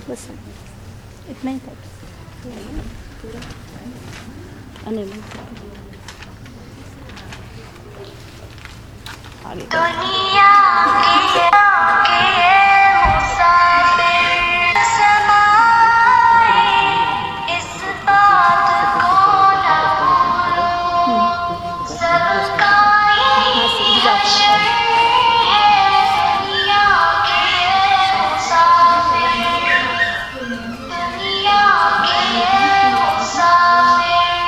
بس اتنا ہی تھا. دنیا کے مسافر سمائے اس بات کو نہ بھولو، سب کا یہی حشر ہے دنیا کے مسافر، دنیا کے مسافر،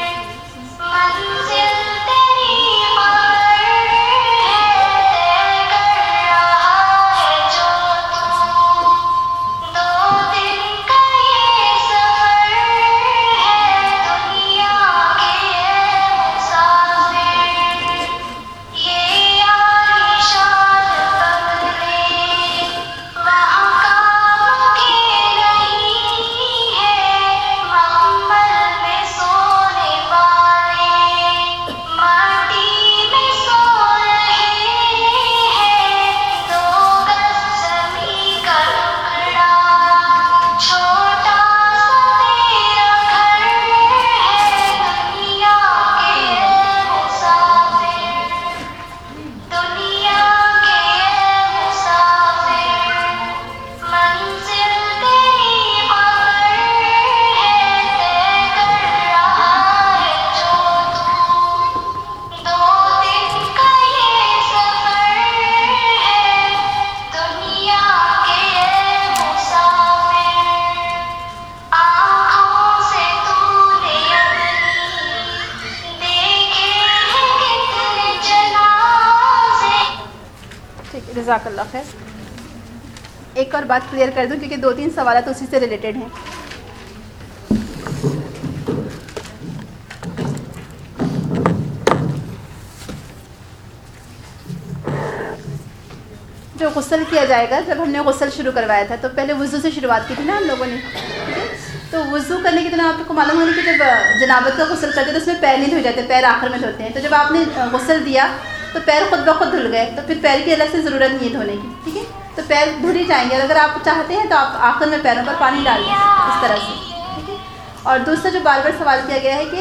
منزل تیری خبر ہے طے کر رہا ہے جو تو، دو دن کا یہ سفر ہے دنیا کے مسافر، یہ عالیشان بنگلے وہاں کام کے نہیں ہے، محمل میں سونے والے مٹی میں سو رہے ہیں، دو گز زمیں کا ٹکڑا چھوٹا سا تیرا گھر ہے دنیا کے مسافر، دنیا کے مسافر، منزل تیری خبر ہے طے کر رہا ہے جو تو، دو دن کا یہ سفر ہے دنیا کے مسافر، آنکھوں سے تو نے اپنی دیکھے ہیں کتنے جنازے. ٹھیک ہے، جزاک اللہ خیر. ایک اور بات کلیئر کر دوں کیونکہ 2-3 سوالات اسی سے ریلیٹڈ ہیں. جو غسل کیا جائے گا، جب ہم نے غسل شروع کروایا تھا تو پہلے وضو سے شروعات کی تھی نا ہم لوگوں نے، ٹھیک ہے؟ تو وضو کرنے کی طرح آپ کو معلوم ہوگا کہ جب جنابت کا غسل کرتے ہیں تو اس میں پیر نہیں دھوئے جاتے، پیر آخر میں دھوتے ہیں. تو جب آپ نے غسل دیا تو پیر خود بخود دھل گئے، تو پھر پیر کی الگ سے ضرورت نہیں ہے دھونے کی، ٹھیک ہے؟ تو پیر دھل ہی جائیں گے. اور اگر آپ چاہتے ہیں تو آپ آخر میں پیروں پر پانی ڈال دیں اس طرح سے، ٹھیک ہے؟ اور دوسرا جو بار بار سوال کیا گیا ہے کہ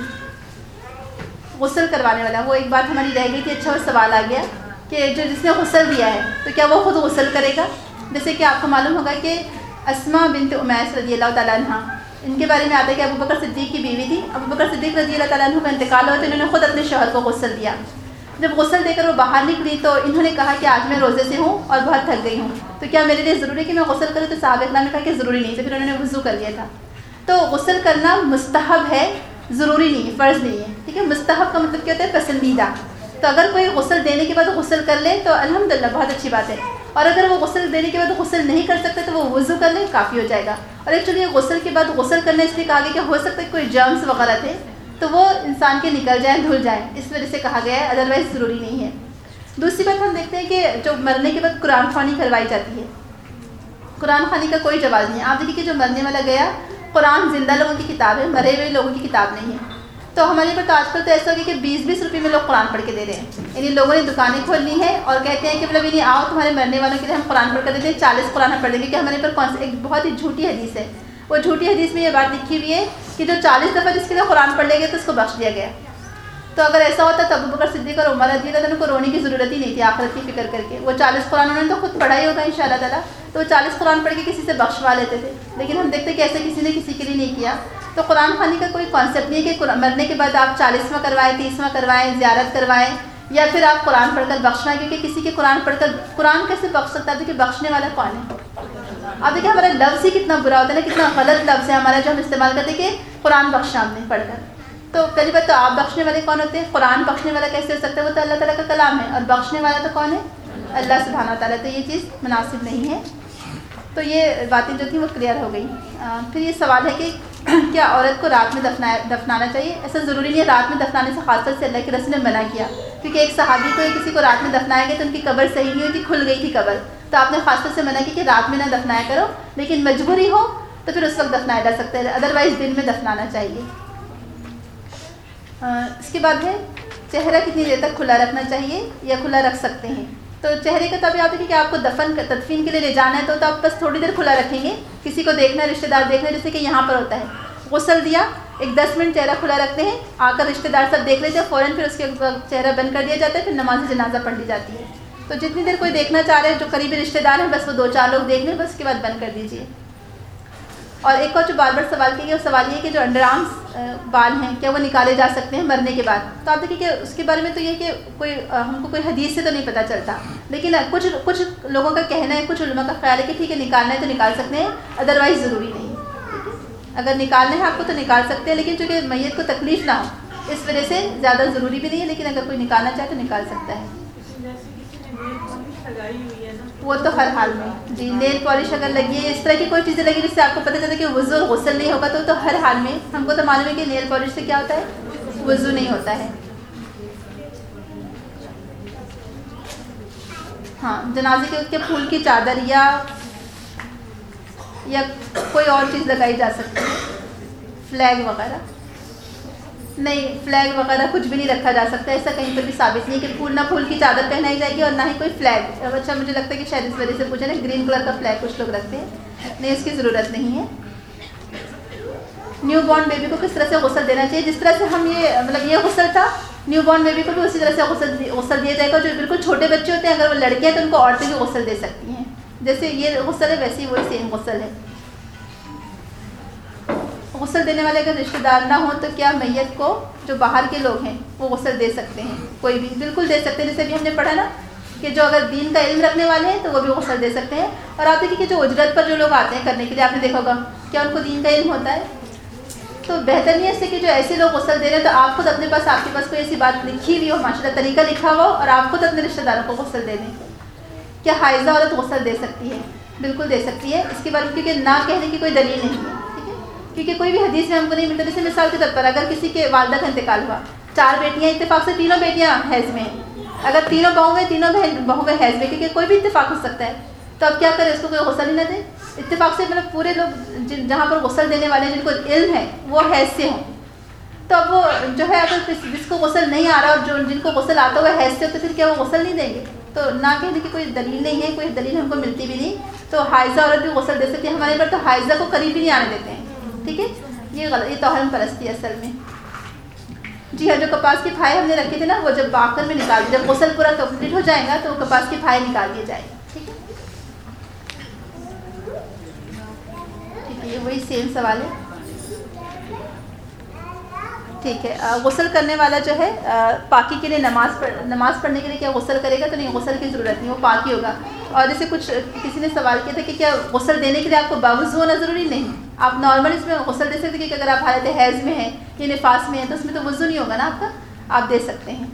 غسل کروانے والا، وہ ایک بات ہماری رہ گئی تھی. اچھا وہ سوال آ گیا کہ جس نے غسل دیا ہے تو کیا وہ خود غسل کرے گا؟ جیسے کہ آپ کو معلوم ہوگا کہ اسماء بنت امیس رضی اللہ تعالیٰ عنہ، ان کے بارے میں آتا ہے کہ ابو بکر صدیق کی بیوی تھی. ابو بکر صدیق رضی اللہ تعالیٰ عنہ کا انتقال ہوا تو انہوں نے خود اپنے شوہر کو غسل دیا. جب غسل دے کر وہ باہر نکلی تو انہوں نے کہا کہ آج میں روزے سے ہوں اور بہت تھک گئی ہوں، تو کیا میرے لیے ضروری ہے کہ میں غسل کروں؟ تو صحابہ اکرام نے کہا کہ ضروری نہیں. تو پھر انہوں نے وضو کر لیا تھا. تو غسل کرنا مستحب ہے، ضروری نہیں ہے، فرض نہیں ہے، ٹھیک ہے؟ مستحب کا مطلب کیا ہوتا ہے؟ پسندیدہ. تو اگر کوئی غسل دینے کے بعد غسل کر لے تو الحمدللہ بہت اچھی بات ہے. اور اگر وہ غسل دینے کے بعد غسل نہیں کر سکتے تو وہ وضو کر لیں، کافی ہو جائے گا. اور ایکچولی غسل کے بعد غسل کرنے اس لیے کہا گیا کہ ہو سکتا ہے کوئی جرمز وغیرہ تھے تو وہ انسان کے نکل جائیں، دھل جائیں، اس وجہ سے کہا گیا ہے، ادروائز ضروری نہیں ہے. دوسری بات ہم دیکھتے ہیں کہ جو مرنے کے بعد قرآن خوانی کروائی جاتی ہے، قرآن خوانی کا کوئی جواز نہیں ہے. آپ دیکھیے کہ جو مرنے والا گیا، قرآن زندہ لوگوں کی کتاب ہے، مرے ہوئے لوگوں کی کتاب نہیں ہے. تو ہمارے پر تو آج کل تو ایسا ہو گیا کہ 20-20 روپئے میں لوگ قرآن پڑھ کے دے رہے ہیں. یعنی لوگوں نے دکانیں کھول لی ہیں اور کہتے ہیں کہ مطلب یعنی آؤ تمہارے مرنے والوں کے لیے ہم قرآن پڑھ کر دیتے ہیں، 40 قرآن ہم پڑھ لیں گے. کہ ہمارے پر کون سی ایک بہت ہی جھوٹی حدیث ہے. وہ جھوٹی حدیث میں یہ بات لکھی ہوئی ہے کہ جو 40 دفعہ جس کے لیے قرآن پڑھ لے گئے تو اس کو بخش دیا گیا. تو اگر ایسا ہوتا تو ابو بکر صدیق اور عمر رضی اللہ عنہ کو رونے کی ضرورت ہی نہیں تھی آخرت کی فکر کر کے. وہ 40 قرآن انہوں نے تو خود پڑھا ہی ہوگا انشاءاللہ تعالیٰ، تو وہ 40 قرآن پڑھ کے کسی سے بخشوا لیتے تھے. لیکن ہم دیکھتے کہ ایسے کسی نے کسی کے لیے نہیں کیا. تو قرآن خوانی کا کوئی کانسیپٹ نہیں ہے کہ مرنے کے بعد آپ 40واں کروائیں، 30واں کروائیں، زیارت کروائیں، یا پھر آپ قرآن پڑھ کر بخشوائیں. کیونکہ کسی کے قرآن پڑھ کر قرآن کیسے بخش سکتا ہے؟ کہ بخشنے والا کون ہے؟ اب دیکھیں ہمارا لفظ ہی کتنا برا ہوتا ہے نا، کتنا غلط لفظ ہے ہمارا جو ہم استعمال کرتے ہیں کہ قرآن بخشا ہم نے پڑھ کر. تو پہلی بات تو آپ بخشنے والے کون ہوتے ہیں؟ قرآن بخشنے والا کیسے ہو سکتا ہے؟ وہ تو اللہ تعالیٰ کا کلام ہے، اور بخشنے والا تو کون ہے؟ اللہ سبحانہ وتعالیٰ. تو یہ چیز مناسب نہیں ہے. تو یہ باتیں جو تھیں وہ کلیئر ہو گئی. پھر یہ سوال ہے کہ کیا عورت کو رات میں دفنانا چاہیے؟ ایسا ضروری نہیں ہے. رات میں دفنانے سے خاص طور سے اللہ کے رسول نے منع کیا، کیونکہ ایک صحابی کو کسی کو رات میں دفنایا گیا تو ان کی قبر صحیح نہیں ہوئی تھی، کھل گئی تھی قبر. تو آپ نے خاص طور سے منع کی کہ رات میں نہ دفنایا کرو، لیکن مجبوری ہو تو پھر اس وقت دفنایا جا سکتا ہے، ادروائز دن میں دفنانا چاہیے. اس کے بعد ہے چہرہ کتنی دیر تک کھلا رکھنا چاہیے یا کھلا رکھ سکتے ہیں؟ تو چہرے کا تب آپ دیکھیں کہ آپ کو تدفین کے لیے لے جانا ہے تو آپ بس تھوڑی دیر کھلا رکھیں گے، کسی کو دیکھنا ہے، رشتہ دار دیکھنا ہے، جیسے کہ یہاں پر ہوتا ہے، غسل دیا، ایک 10 منٹ چہرہ کھلا رکھتے ہیں، آ کر رشتہ دار سب دیکھ لیتے ہیں، فوراً پھر اس کے چہرہ بند کر دیا جاتا ہے، پھر نماز جنازہ پڑھ لی جاتی ہے. تو جتنی دیر کوئی دیکھنا چاہ رہے ہیں، جو قریبی رشتہ دار ہیں، بس وہ 2-4 لوگ دیکھ لیں، بس اس کے بعد بند کر دیجیے. اور ایک اور جو بار بار سوال کیا گیا وہ سوال یہ کہ جو انڈر آرمس بال ہیں کیا وہ نکالے جا سکتے ہیں مرنے کے بعد؟ تو آپ دیکھیں کہ اس کے بارے میں تو یہ کہ کوئی ہم کو کوئی حدیث سے تو نہیں پتہ چلتا، لیکن کچھ لوگوں کا کہنا ہے، کچھ علماء کا خیال ہے کہ ٹھیک ہے نکالنا ہے تو نکال سکتے ہیں، ادروائز ضروری نہیں. اگر نکالنا ہے آپ کو تو نکال سکتے ہیں، لیکن چونکہ میت کو تکلیف نہ ہو اس وجہ سے زیادہ ضروری بھی نہیں ہے، لیکن اگر کوئی نکالنا چاہے تو نکال سکتا ہے. وہ تو ہر حال میں جی، نیل پالش اگر لگی ہے، اس طرح کی کوئی چیزیں لگی جس سے آپ کو پتہ چلتا ہے کہ وضو اور غسل نہیں ہوگا تو ہر حال میں ہم کو تو معلوم ہے کہ نیل پالش سے کیا ہوتا ہے، وضو نہیں ہوتا ہے. ہاں، جنازے کے پھول کی چادر یا کوئی اور چیز لگائی جا سکتی ہے، فلیگ وغیرہ نہیں، فلیگ وغیرہ کچھ بھی نہیں رکھا جا سکتا، ایسا کہیں پر بھی ثابت نہیں کہ پھول کی چادر پہنائی جائے گی، اور نہ ہی کوئی فلیگ. اچھا مجھے لگتا ہے کہ شاید اس وجہ سے پوچھا نا، گرین کلر کا فلیگ کچھ لوگ رکھتے ہیں، نہیں اس کی ضرورت نہیں ہے. نیو بورن بیبی کو کس طرح سے غسل دینا چاہیے؟ جس طرح سے ہم یہ غسل تھا، نیو بورن بیبی کو بھی اسی طرح سے غسل دیا جائے گا. جو بالکل چھوٹے بچے ہوتے ہیں اگر وہ لڑکے ہیں تو ان کو عورتیں بھی غسل دے سکتی ہیں، جیسے یہ غسل ہے ویسے ہی وہی سیم غسل ہے. غسل دینے والے اگر رشتہ دار نہ ہوں تو کیا میت کو جو باہر کے لوگ ہیں وہ غسل دے سکتے ہیں؟ کوئی بھی بالکل دے سکتے ہیں، جیسے بھی ہم نے پڑھا نا کہ جو اگر دین کا علم رکھنے والے ہیں تو وہ بھی غسل دے سکتے ہیں. اور آپ دیکھیے کہ جو اجرت پر جو لوگ آتے ہیں کرنے کے لیے، آپ نے دیکھا ہوگا کیا ان کو دین کا علم ہوتا ہے؟ تو بہتر نہیں ہے اس سے کہ جو ایسے لوگ غسل دے رہے ہیں تو آپ خود اپنے پاس، آپ کے پاس کوئی ایسی بات لکھی ہوئی ہو، ماشاء اللہ طریقہ لکھا ہوا ہو، اور آپ خود اپنے رشتہ داروں کو غسل دے دیں. کیا حائضہ عورت غسل دے سکتی ہے؟ بالکل دے سکتی ہے. اس کے بارے میں کیونکہ نہ کہنے کی کوئی دلیل نہیں ہے، کیونکہ کوئی بھی حدیث میں ہم کو نہیں ملتا. جیسے مثال کے طور پر اگر کسی کے والدہ کا انتقال ہوا، 4 بیٹیاں، اتفاق سے تینوں بیٹیاں حیض میں ہیں، اگر تینوں بہو میں تینوں بہو میں حیض میں، کیونکہ کوئی بھی اتفاق ہو سکتا ہے، تو اب کیا کرے؟ اس کو کوئی غسل ہی نہ دے. اتفاق سے مطلب پورے لوگ جہاں پر غسل دینے والے جن کو علم ہے وہ حیض سے ہوں، تو اب وہ جو ہے اگر جس کو غسل نہیں آ رہا اور جن کو غسل آتا ہوا حیض سے ہو تو پھر کیا وہ غسل نہیں دیں گے؟ تو نہ کہنے کی کوئی دلیل نہیں ہے، کوئی دلیل ہم کو ملتی بھی نہیں. تو حائضہ عورت بھی غسل دے سکتی ہے. ہمارے پر تو حائضہ کو قریب بھی نہیں آنے دیتے ہیں، ٹھیک ہے؟ یہ غلط، یہ توہم پرستی اصل میں. جی ہاں، جو کپاس کے پھائے ہم نے رکھے تھے نا، وہ جب آخر میں نکال دیے، جب غسل پورا کمپلیٹ ہو جائے گا تو وہ کپاس کے پھائے نکال دیے جائے گا. ٹھیک ہے، ٹھیک ہے، یہ وہی سیم سوال ہے. ٹھیک ہے، غسل کرنے والا جو ہے پاکی کے لیے نماز پڑھنے کے لیے کیا غسل کرے گا؟ تو نہیں، غسل کی ضرورت نہیں، وہ پاکی ہوگا. اور جیسے کسی نے سوال کیا تھا کہ کیا غسل دینے کے لیے آپ کو باوضو ہونا ضروری؟ نہیں، آپ نارمل اس میں غسل دے سکتے ہیں، کہ اگر آپ حالت حیض میں ہیں یا نفاس میں ہیں تو اس میں تو وضو نہیں ہوگا نا آپ کا، آپ دے سکتے ہیں.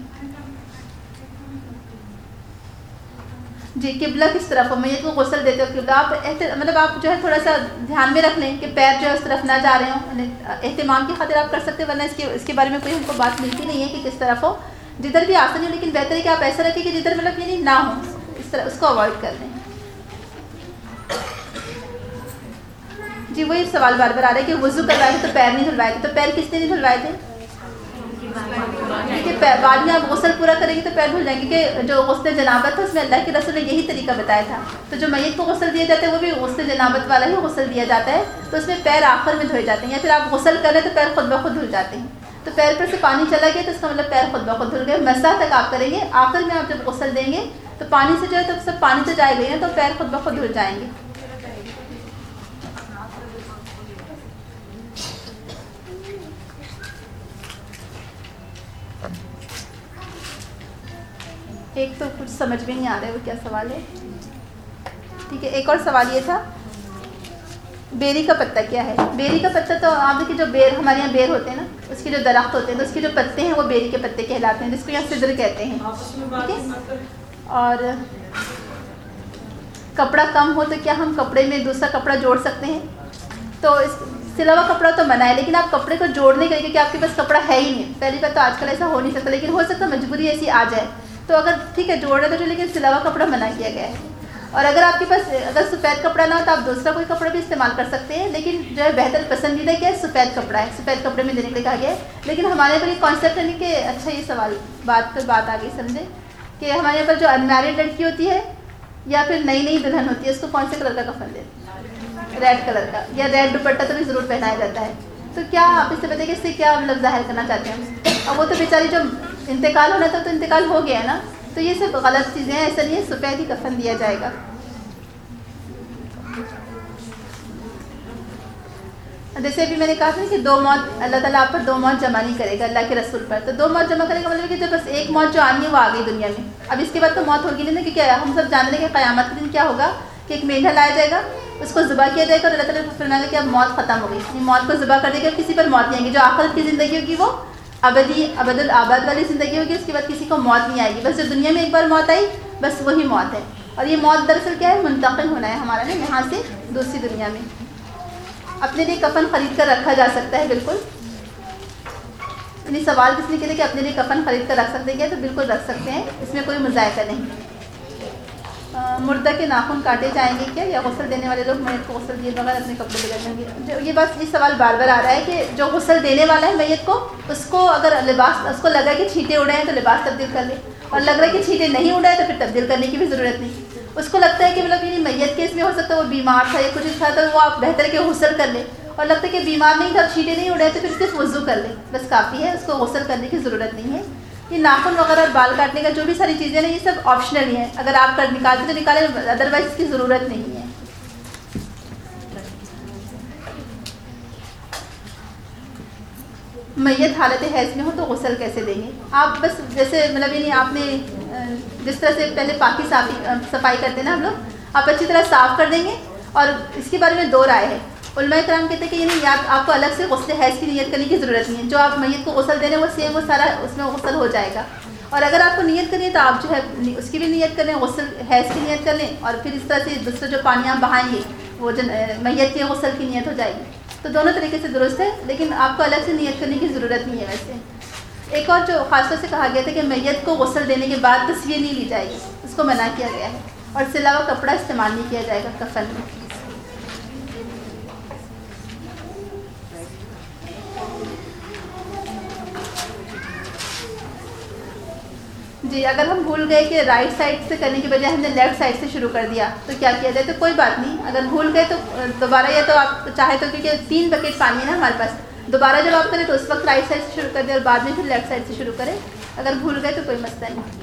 جی، قبلہ کس طرف ہو؟ میت کو غسل دیتے ہو قبلہ آپ مطلب آپ جو ہے تھوڑا سا دھیان میں رکھ لیں کہ پیر جو ہے اس طرف نہ جا رہے ہوں. اہتمام کی خاطر آپ کر سکتے ہیں، ورنہ اس کے بارے میں کوئی ہم کو بات ملتی نہیں ہے کہ کس طرف ہو. جدھر بھی آسانی ہو، لیکن بہتر ہے کہ آپ ایسا رکھیں کہ جدھر مطلب یعنی نہ ہو، اس طرح اس کو اوائڈ کر لیں. جی، وہی سوال بار بار آ رہا ہے کہ وضو کروائے تھے تو پیر نہیں دھلوائے تھے. تو پیر کس نے نہیں دھلوائے تھے؟ کیونکہ بعد میں آپ غسل پورا کریں گے تو پیر دھل جائیں گے، کیونکہ جو غسل جنابت تھا اس میں اللہ کے رسول نے یہی طریقہ بتایا تھا. تو جو میت کو غسل دیا جاتا ہے وہ بھی غسل جنابت والا ہی غسل دیا جاتا ہے، تو اس میں پیر آخر میں دھوئے جاتے ہیں. یا پھر آپ غسل کر رہے تو پیر خود بخود دھل جاتے ہیں. تو پیر پر سے پانی چلا گیا تو اس کا مطلب پیر خود بخود دھل گئے. مسح تک آپ کریں گے، آخر میں آپ جب غسل دیں گے تو پانی سے جو ہے تو سب پانی تو جائے گا تو پیر خود بخود دھل جائیں گے. ایک تو کچھ سمجھ میں نہیں آ رہا ہے وہ کیا سوال ہے. ٹھیک ہے، ایک اور سوال یہ تھا، بیری کا پتہ کیا ہے؟ بیری کا پتہ تو آپ دیکھیے جو بیر ہمارے یہاں بیر ہوتے ہیں نا، اس کے جو درخت ہوتے ہیں تو اس کے جو پتے ہیں وہ بیری کے پتے کہلاتے ہیں، جس کو یہاں سدر کہتے ہیں. ٹھیک ہے، اور کپڑا کم ہو تو کیا ہم کپڑے میں دوسرا کپڑا جوڑ سکتے ہیں؟ تو اس سلا ہوا کپڑا تو منع ہے، لیکن آپ کپڑے کو جوڑنے کے لیے کہ آپ کے پاس کپڑا ہے ہی نہیں، پہلی بات تو آج کل ایسا ہو نہیں سکتا، لیکن ہو سکتا مجبوری ایسی آ جائے تو اگر ٹھیک ہے جوڑ رہے تو، لیکن سلا ہوا کپڑا منع کیا گیا ہے. اور اگر آپ کے پاس اگر سفید کپڑا نہ ہو تو آپ دوسرا کوئی کپڑا بھی استعمال کر سکتے ہیں، لیکن جو ہے بہتر پسندیدہ کیا ہے؟ سفید کپڑا ہے، سفید کپڑے میں دینے کے لیے کہا گیا ہے. لیکن ہمارے پر یہ کانسیپٹ ہے نہیں کہ اچھا یہ سوال بات آ گئی سمجھے کہ ہمارے یہاں پر جو انمیرڈ لڑکی ہوتی ہے یا پھر نئی نئی دلہن ہوتی ہے اس کو کون سے کلر کا کفن دیتے ہیں؟ ریڈ کلر کا، یا ریڈ دوپٹہ تو بھی ضرور پہنایا جاتا ہے. تو کیا آپ اس سے بتائیں کہ اس سے کیا مطلب ظاہر کرنا چاہتے ہیں؟ اب وہ تو بیچاری جو انتقال ہونا تھا تو انتقال ہو گیا ہے نا، تو یہ سب غلط چیزیں ہیں. ایسا نہیں ہے سفید ہی کفن دیا جائے گا. جیسے ابھی میں نے کہا تھا کہ 2 موت اللہ تعالیٰ آپ پر 2 موت جمع نہیں کرے گا اللہ کے رسول پر. تو 2 موت جمع کرے گا مطلب کہ جو بس ایک موت جو آنی ہے وہ آ گئی دنیا میں. اب اس کے بعد تو موت ہوگی نہیں نا، کیونکہ ہم سب جانتے ہیں کہ قیامت کے دن کیا ہوگا کہ ایک میڈھا لایا جائے گا، اس کو ذبح کیا جائے گا اور اللہ تعالیٰ نے فرمایا کہ اب موت ختم ہو گئی. موت کو ذبح کر دے گا، کسی پر موت نہیں آئے گی. جو آخرت کی زندگی ہوگی وہ ابدی ابد الآباد والی زندگی ہوگی، اس کے بعد کسی کو موت نہیں آئے گی. بس جو دنیا میں ایک بار موت آئی بس وہی موت ہے. اور یہ موت دراصل کیا ہے؟ منتقل ہونا ہے ہمارا نا یہاں سے دوسری دنیا میں. اپنے لیے کفن خرید کر رکھا جا سکتا ہے بالکل. یعنی سوال کس نے کیا کہ اپنے لیے کفن خرید کر رکھ سکتے ہیں، تو بالکل رکھ سکتے ہیں، اس میں کوئی مذائقہ نہیں. مردہ کے ناخن کاٹے جائیں گے کیا، یا غسل دینے والے لوگ میت کو غسل دیے بغیر اپنے کپڑے بگڑ جائیں گے؟ یہ بس یہ سوال بار بار آ رہا ہے کہ جو غسل دینے والا ہے میت کو، اس کو اگر لباس اس کو لگا ہے کہ چھینٹے اڑے ہیں تو لباس تبدیل کر لے، اور لگ رہا ہے کہ چھینٹے نہیں اڑے تو پھر تبدیل کرنے کی بھی ضرورت نہیں. اس کو لگتا ہے کہ مطلب یہ میت کے اس میں ہو سکتا ہے وہ بیمار تھا یا کچھ تھا تو وہ آپ بہتر کہ غسل کر لے، اور لگتا ہے کہ بیمار نہیں تھا چھینٹے نہیں اڑے تو پھر صرف وضو کر لے، بس کافی ہے، اس کو غسل کرنے کی ضرورت نہیں ہے. یہ ناخن وغیرہ اور بال کاٹنے کا جو بھی ساری چیزیں ہیں یہ سب آپشنل ہی ہیں، اگر آپ کر نکالتے تو نکالیں، ادروائز اس کی ضرورت نہیں ہے. میت حالت حیض میں ہو تو غسل کیسے دیں گے؟ آپ بس جیسے مطلب یعنی آپ نے جس طرح سے پہلے پاکی صفائی کرتے ہیں نا ہم لوگ، آپ اچھی طرح صاف کر دیں گے. اور اس کے بارے میں 2 رائے ہے. علماء کرام کہتے ہیں کہ یعنی یا آپ کو الگ سے غسل حیض کی نیت کرنے کی ضرورت نہیں ہے، جو آپ میت کو غسل دے رہے ہیں وہ سیم وہ سارا اس میں غسل ہو جائے گا. اور اگر آپ کو نیت کرنی ہے تو آپ جو ہے اس کی بھی نیت کر لیں، غسل حیض کی نیت کر لیں، اور پھر اس طرح سے دوسرے جو پانی آپ بہائیں گے وہ میت کے غسل کی نیت ہو جائے گی. تو دونوں طریقے سے درست ہے، لیکن آپ کو الگ سے نیت کرنے کی ضرورت نہیں ہے. ویسے ایک اور جو خاص طور سے کہا گیا تھا کہ میت کو غسل دینے کے بعد تصویر نہیں لی جائے گی، اس کو منع کیا گیا ہے. اور اس کے علاوہ کپڑا استعمال نہیں کیا جائے گا کفن میں. جی اگر ہم بھول گئے کہ رائٹ سائڈ سے کرنے کے بجائے ہم نے لیفٹ سائڈ سے شروع کر دیا تو کیا کیا جائے؟ تو کوئی بات نہیں، اگر بھول گئے تو دوبارہ، یا تو آپ چاہے تو کیونکہ 3 بکیٹ پانی ہے نا ہمارے پاس، دوبارہ جب آپ کریں تو اس وقت رائٹ سائڈ سے شروع کر دیں اور بعد میں پھر لیفٹ سائڈ سے شروع کریں. اگر بھول گئے تو کوئی مسئلہ نہیں.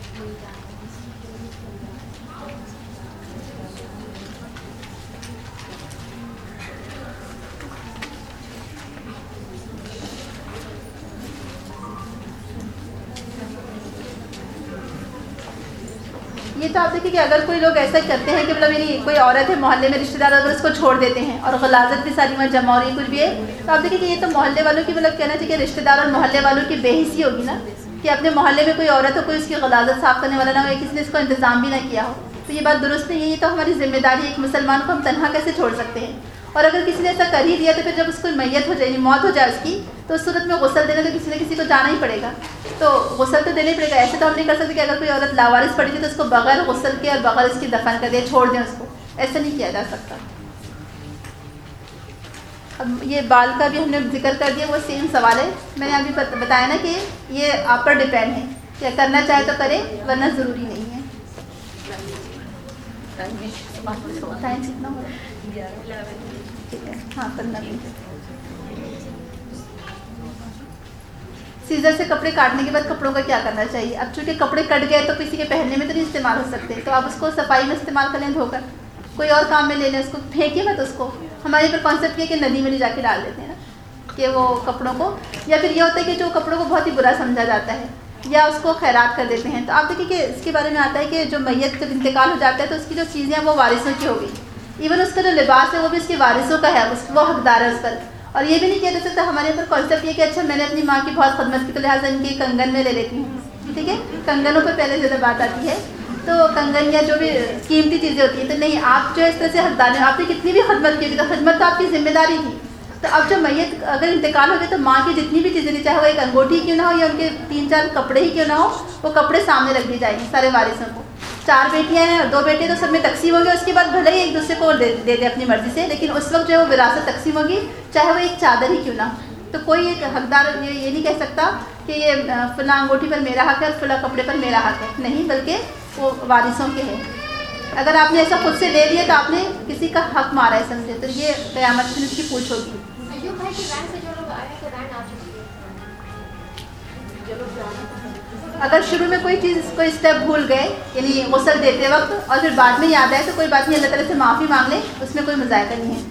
یہ تو آپ دیکھیں کہ اگر کوئی لوگ ایسا کرتے ہیں کہ مطلب یعنی کوئی عورت ہے محلے میں رشتہ دار اگر اس کو چھوڑ دیتے ہیں اور غلاظت بھی ساری وہاں جمع ہو رہی ہے کچھ بھی ہے، تو آپ دیکھیں کہ یہ تو محلے والوں کی مطلب کہنا چاہیے کہ رشتہ دار اور محلے والوں کی بے حسی ہوگی نا، کہ اپنے محلے میں کوئی عورت ہو، کوئی اس کی غلاظت صاف کرنے والا نہ ہو، یا کسی نے اس کو انتظام بھی نہ کیا ہو. تو یہ بات درست نہیں ہے. یہ تو ہماری ذمہ داری ہے، ایک مسلمان کو ہم تنہا کیسے چھوڑ سکتے ہیں؟ اور اگر کسی نے ایسا کر ہی دیا تو پھر جب اس کو میت ہو جائے، موت ہو جائے اس کی، تو اس صورت میں غسل دینے تو کسی نہ کسی کو جانا ہی پڑے گا. تو غسل تو دینا ہی پڑے گا. ایسے تو ہم نہیں کر سکتے کہ اگر کوئی عورت لاوارث پڑی تھی تو اس کو بغیر غسل کے اور بغیر اس کی دفن کر دیں، چھوڑ دیں اس کو، ایسا نہیں کیا جا سکتا. اب یہ بال کا بھی ہم نے ذکر کر دیا، وہ سیم سوال ہے. میں نے ابھی بتایا نا کہ یہ آپ پر ڈپینڈ ہے کہ کرنا چاہے تو کریں ورنہ ضروری نہیں ہے. ٹائم کتنا ہو رہا ہے؟ ٹھیک ہے، ہاں 15 منٹ. سیزر سے کپڑے کاٹنے کے بعد کپڑوں کا کیا کرنا چاہیے؟ اب چونکہ کپڑے کٹ گئے تو کسی کے پہننے میں تو نہیں استعمال ہو سکتے، تو آپ اس کو صفائی میں استعمال کر لیں، دھو کر کوئی اور کام میں لے لیں، اس کو پھینکیے مت. اس کو ہمارے یہاں پر کانسیپٹ یہ کہ ندی میں لے جا کے ڈال دیتے ہیں نا کہ وہ کپڑوں کو، یا پھر یہ ہوتا ہے کہ جو کپڑوں کو بہت ہی برا سمجھا جاتا ہے یا اس کو خیرات کر دیتے ہیں. تو آپ دیکھیں کہ اس کے بارے میں آتا ہے کہ جو میت جب انتقال ہو جاتا ہے تو اس کی جو چیزیں ہیں وہ وارثوں کی ہو گئی. ایون اس کا جو لباس ہے وہ بھی اس کے وارثوں کا ہے، وہ حقدار ہے اس پر. اور یہ بھی نہیں کیا جا سکتا ہمارے یہاں پر کانسیپٹ یہ کہ اچھا میں نے اپنی ماں کی بہت خدمت کی تو لہٰذا ان کی کنگن میں لے لیتی ہوں. ٹھیک ہے، کنگنوں پر پہلے زیادہ بات آتی ہے. تو کنگن یا جو بھی قیمتی چیزیں ہوتی ہیں تو نہیں، آپ جو اس طرح سے حقدار ہیں. آپ نے کتنی بھی خدمت کی ہوگی تو خدمت تو آپ کی ذمہ داری تھی. تو اب جو میت اگر انتقال ہو گیا تو ماں کی جتنی بھی چیزیں تھیں، چاہے وہ ایک انگوٹھی کیوں نہ ہو یا ان کے 3-4 کپڑے ہی کیوں نہ ہو، وہ کپڑے سامنے رکھ دی جائیں گے سارے وارثوں کو. 4 بیٹیاں ہیں اور 2 بیٹے تو سب میں تقسیم ہوں گے. اس کے بعد بھلے ہی ایک دوسرے کو دے دے اپنی مرضی سے، لیکن اس وقت جو ہے وہ وراثت تقسیم ہوگی، چاہے وہ ایک چادر ہی کیوں نہ ہو. تو کوئی ایک حقدار یہ نہیں کہہ سکتا کہ یہ فلاں انگوٹھی پر میرا حق ہے اور فلاں کپڑے پر میرا حق ہے، نہیں، بلکہ وہ وارثوں کے ہے۔ اگر آپ نے ایسا خود سے لے لیا تو آپ نے کسی کا حق مارا ہے سمجھے، تو یہ قیامت میں اس کی پوچھ ہوگی۔ اگر شروع میں کوئی چیز کوئی اسٹیپ بھول گئے، یعنی غسل دیتے وقت، اور پھر بعد میں یاد آئے تو کوئی بات نہیں، اللہ تعالیٰ سے معافی مانگ لیں، اس میں کوئی مذائقہ نہیں ہے۔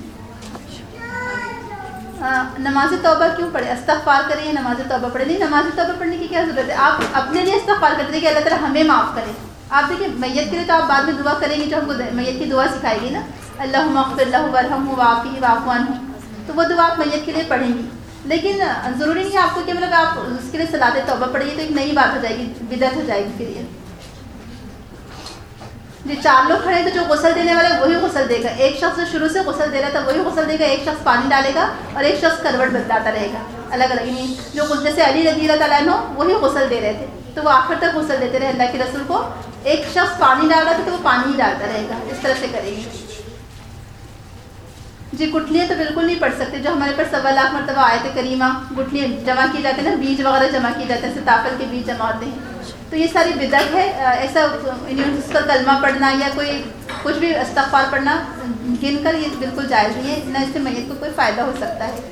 نماز توبہ کیوں پڑھے؟ استغفار کریں یا نماز توبہ پڑھے؟ نہیں، نماز توبہ پڑھنے کی کیا ضرورت ہے؟ آپ اپنے لیے استغفار کرتے ہیں کہ اللہ تعالیٰ ہمیں معاف کرے۔ آپ دیکھیں میت کے لیے تو آپ بعد میں دعا کریں گے، جو ہم کو میت کی دعا سکھائے گی نا، اللہم اغفر لہ وارحمہ وعافہ واعف عنہ، تو وہ دعا آپ میت کے لیے پڑھیں گی۔ لیکن ضروری نہیں ہے آپ کو کہ مطلب آپ اس کے لیے صلاۃ توبہ پڑھیے تو ایک نئی بات ہو جائے گی، بدعت ہو جائے گی پھر یہ۔ جی 4 لوگ کھڑے ہیں تو جو غسل دینے والا ہے وہی غسل دے گا، ایک شخص جو شروع سے غسل دے رہا تھا وہی غسل دے گا، ایک شخص پانی ڈالے گا اور ایک شخص کروٹ بدلاتا رہے گا الگ الگ، نہیں جو غسل سے علی رضی اللہ تعالیٰ عنہ وہی غسل دے رہے تھے تو وہ آخر تک غسل دیتے رہے اللہ کے رسول کو، ایک شخص پانی ڈال رہا تھا تو وہ پانی ہی ڈالتا رہے گا، اس طرح سے کریں گے۔ جی گٹھلیاں تو بالکل نہیں پڑھ سکتے، جو ہمارے پر 1.25 لاکھ مرتبہ آیت کریمہ گٹھلیاں جمع کی جاتی ہیں نا، بیج وغیرہ جمع کی جاتے ہیں، ستافل کے بیج جمع ہوتے ہیں، تو یہ ساری بدعت ہے۔ ایسا اس کا کلمہ پڑھنا یا کوئی کچھ بھی استغفار پڑھنا گن کر یہ بالکل جائز نہیں ہے، نہ اس سے میت کو کوئی فائدہ ہو سکتا ہے۔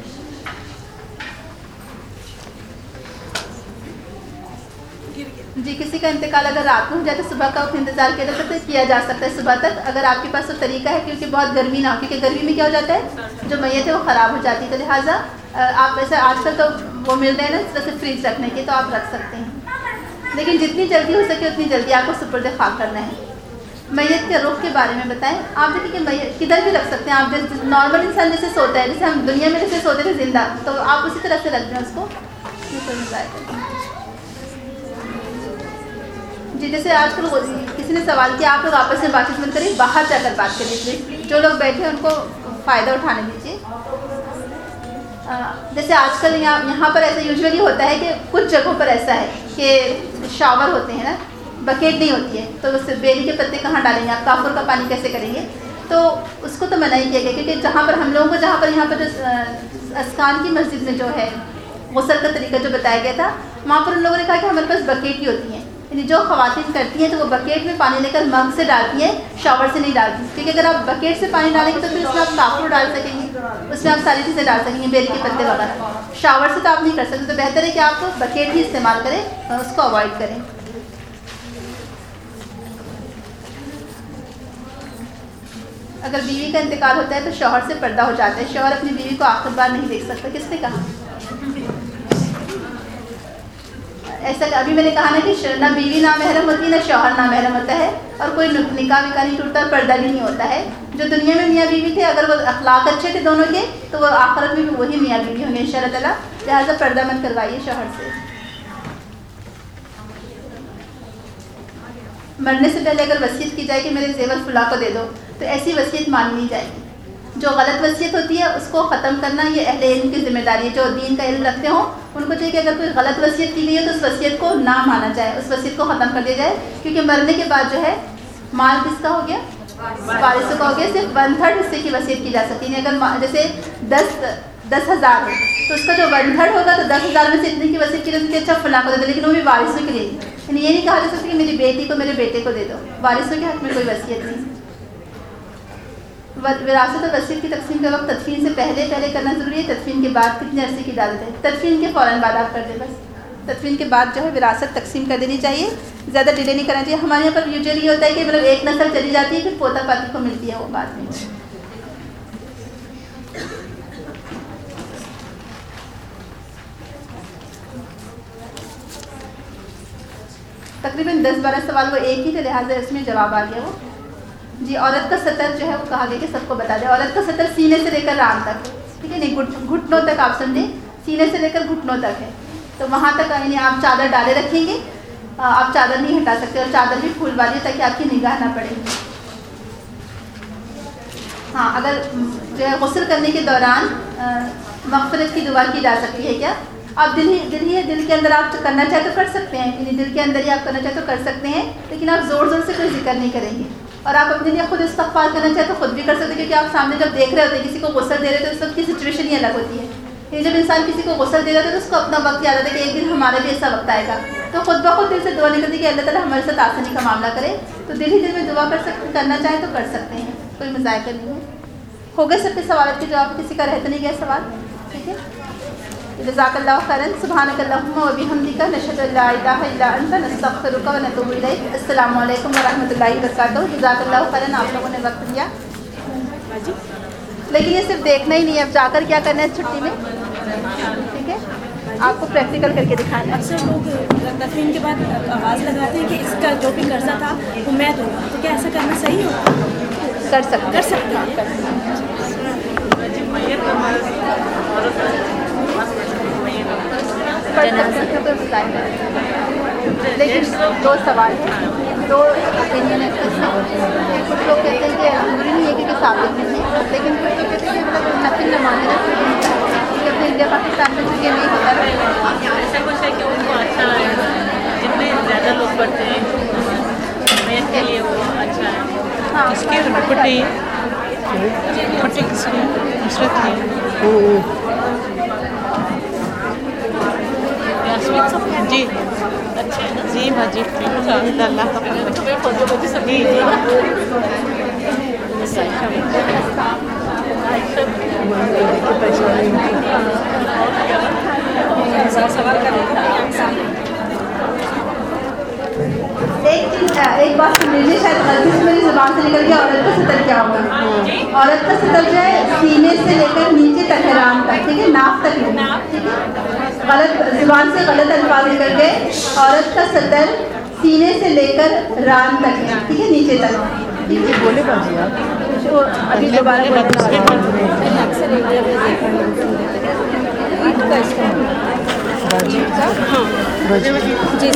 جی کسی کا انتقال اگر رات میں ہو جائے تو صبح کا انتظار کیا جا سکتا ہے صبح تک، اگر آپ کے پاس وہ طریقہ ہے، کیونکہ بہت گرمی نہ ہو، کیونکہ گرمی میں کیا ہو جاتا ہے جو میت ہے وہ خراب ہو جاتی ہے، تو لہٰذا آپ ایسا آج کل تو وہ مل رہے ہیں نا اس طرح سے فریج رکھنے کے، تو آپ رکھ سکتے ہیں، لیکن جتنی جلدی ہو سکے اتنی جلدی آپ کو سپرد خاک کرنا ہے۔ میت کے رخ کے بارے میں بتائیں، آپ دیکھیں کہ میت کدھر بھی رکھ سکتے ہیں، آپ جیسے نارمل انسان جیسے سوتا ہے، جیسے ہم دنیا میں جیسے سوتے تھے زندہ، تو آپ اسی طرح سے رکھ دیں اس کو، جی جیسے آج کل کسی نے سوال کیا آپ لوگ آپس میں بات چیت مت کریں، باہر جا کر بات کر لیجیے، جو لوگ بیٹھے ہیں ان کو فائدہ اٹھانے دیجیے۔ جیسے آج کل یہاں پر ایسا یوزولی ہوتا ہے کہ کچھ جگہوں پر ایسا ہے کہ شاور ہوتے ہیں نا، بکیٹ نہیں ہوتی ہے، تو اس بیل کے پتے کہاں ڈالیں گے آپ، کافور کا پانی کیسے کریں گے، تو اس کو تو منع ہی کیا گیا، کیونکہ جہاں پر ہم لوگوں کو یہاں پر جو اسکان کی مسجد میں جو ہے غسل کا طریقہ جو بتایا گیا تھا، وہاں پر ان لوگوں نے کہا کہ ہمارے پاس بکیٹ ہی ہوتی ہیں، یعنی جو خواتین کرتی ہیں تو وہ بکیٹ میں پانی لے کر مگ سے ڈالتی ہیں، شاور سے نہیں ڈالتی، کیونکہ اگر آپ بکیٹ سے پانی ڈالیں گے تو پھر اس میں آپ کافور ڈال سکیں گے، اس میں آپ ساری چیزیں ڈال سکیں گے، بیل کے پتے وغیرہ، شاور سے تو آپ نہیں کر سکتے، تو بہتر ہے کہ آپ بکیٹ ہی استعمال کریں اور اس کو اوائڈ کریں۔ اگر بیوی کا انتقال ہوتا ہے تو شوہر سے پردہ ہو جاتا ہے، شوہر اپنی بیوی کو آخر بار نہیں دیکھ سکتا، کس نے کہا ایسا؟ ابھی میں نے کہا نا کہ نہ بیوی نامحرم ہوتی ہے نہ شوہر نامحرم ہوتا ہے، اور کوئی نکاح وکاح نہیں ٹوٹتا اور پردہ بھی نہیں ہوتا ہے۔ جو دنیا میں میاں بیوی تھے اگر وہ اخلاق اچھے تھے دونوں کے تو وہ آخرت میں بھی وہی میاں بیوی ہوں گے انشاء اللہ تعالیٰ، لہٰذا پردہ مت کروائیے شوہر سے۔ مرنے سے پہلے اگر وصیت کی جائے کہ میرے زیور فلاں کو دے دو تو ایسی وصیت مانی نہیں جائے گی، جو غلط وصیت ہوتی ہے اس کو ختم کرنا یہ اہل علم کی ذمہ داری ہے، جو دین کا علم رکھتے ہوں ان کو چاہیے کہ اگر کوئی غلط وصیت کی گئی ہے تو اس وصیت کو نہ مانا جائے، اس وصیت کو ختم کر دیا جائے، کیونکہ مرنے کے بعد جو ہے مال کس کا ہو گیا، وارثوں کا ہو گیا، صرف 1/3 حصے کی وصیت کی جا سکتی ہے۔ اگر جیسے 10,000 ہے تو اس کا جو 1/3 ہوگا تو 10,000 میں سے اتنے کی وصیت کی جا سکتی ہے، اچھا فلاں کو دے دو، لیکن وہ بھی وارثوں کے لیے، یعنی یہ نہیں کہا جا سکتا کہ میری بیٹی کو میرے بیٹے کو دے دو، وارثوں کے حق میں کوئی وصیت نہیں۔ وراثت اور وصیت کی تقسیم کے وقت تدفین سے پہلے کرنا ضروری ہے، تدفین کے بعد کتنے عرصے کی اجازت ہے؟ تدفین کے فوراً بعد آپ کر دیں، بس تدفین کے بعد جو ہے وراثت تقسیم کر دینی چاہیے، زیادہ ڈیلے نہیں کرنا چاہیے۔ ہمارے یہاں پر یوزلی یہ ہوتا ہے کہ مطلب ایک نسل چلی جاتی ہے پھر پوتا پاتی کو ملتی ہے وہ بعد میں۔ تقریباً 10-12 سوال وہ ایک ہی تھے، لہٰذا اس میں جواب آ گیا وہ۔ جی عورت کا سطر جو ہے وہ کہا گیا کہ سب کو بتا دیں، عورت کا سطر سینے سے لے کر ران تک، ٹھیک ہے، نہیں گھٹنوں تک آپ سمجھیں، سینے سے لے کر گھٹنوں تک ہے، تو وہاں تک یعنی آپ چادر ڈالے رکھیں گے، آپ چادر نہیں ہٹا سکتے، اور چادر بھی پھول والی تاکہ آپ کی نگاہ نہ پڑے۔ ہاں اگر جو ہے غسل کرنے کے دوران مغفرت کی دعا کی جا سکتی ہے کیا؟ آپ دل کے اندر آپ کرنا چاہے تو کر سکتے ہیں، یعنی دل کے اندر ہی آپ کرنا چاہے تو کر سکتے ہیں، لیکن آپ زور سے کوئی ذکر نہیں کریں گے، اور آپ اپنے لیے خود استغفار کرنا چاہے تو خود بھی کر سکتے ہیں، کیونکہ آپ سامنے جب دیکھ رہے ہوتے ہیں کسی کو غسل دے رہے تو اس وقت کی سچویشن ہی الگ ہوتی ہے، یہ جب انسان کسی کو غسل دے رہا تھا تو اس کو اپنا وقت یاد آتا ہے کہ ایک دن ہمارا بھی ایسا وقت آئے گا، تو خود بخود دل سے دعا نکلتی کہ اللہ تعالیٰ ہمارے ساتھ آسانی کا معاملہ کرے. تو دل ہی دل میں دعا کرنا چاہیں تو کر سکتے ہیں، کوئی مذائقہ نہیں ہے. ہو گئے سب کے سوالات کے جواب؟ کسی کا رہتا نہیں گیا سوال؟ ٹھیک ہے. جزاک اللہ خیرا. سبحانک اللہم و بحمدک، نشہد ان لا الہ الا انت، نستغفرک و نتوب الیک. السلام علیکم ورحمۃ اللہ وبرکاتہ. جزاک اللہ خیرا، آپ لوگوں نے وقت دیا. لیکن یہ صرف دیکھنا ہی نہیں ہے، اب جا کر کیا کرنا ہے چھٹی میں، ٹھیک ہے، آپ کو پریکٹیکل کر کے دکھانا ہے. اکثر لوگ تقریم کے بعد آواز لگاتے ہیں کہ اس کا جو بھی قرضہ تھا وہ میں دوں گا، تو کیا ایسا کرنا صحیح ہوگا؟ کر سکتے ہیں. لیکن دو سوال ہیں، دو اوپینین ہے اس میں. کچھ لوگ کہتے ہیں کہ ضروری نہیں ہے کہ ثابت نہیں ہے، لیکن کچھ لوگ کہتے ہیں کہ مطلب نفل نہ مانے نا، کہ اپنے انڈیا پاکستان میں چونکہ نہیں ہوتا نا. ایسا کچھ ہے کہ ان کو اچھا ہے، جتنے زیادہ لوگ پڑھتے ہیں میت کے لیے وہ اچھا ہے. ہاں اس کی پٹی کس کی نصرت کی جی اچھا ہے نا. جی ہاں جی اللہ کا جی جی ایک بات سن لیجیے، شاید غلطی سے میری زبان سے نکل گیا. عورت کا سطر کیا ہوگا؟ عورت کا سطر جو ہے سینے سے لے کر نیچے تک ہے، ران تک، ٹھیک ہے، ناف تک نہیں، ٹھیک ہے. غلط زبان سے غلط الفاظ نکل گئے. عورت کا سطر سینے سے لے کر ران تک ہے، ٹھیک ہے، نیچے تک. بولے بازی آپ ابھی دوبارہ باجی